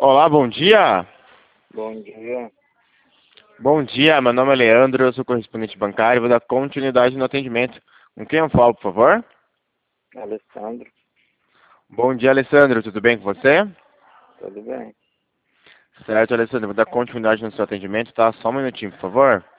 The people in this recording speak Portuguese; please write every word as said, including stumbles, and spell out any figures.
Olá, bom dia. Bom dia, Bom dia, meu nome é Leandro, eu sou correspondente bancário e vou dar continuidade no atendimento. Com quem eu falo, por favor? Alessandro. Bom dia, Alessandro, tudo bem com você? Tudo bem? Certo, Alessandro, vou dar continuidade no seu atendimento, tá? Só um minutinho, por favor.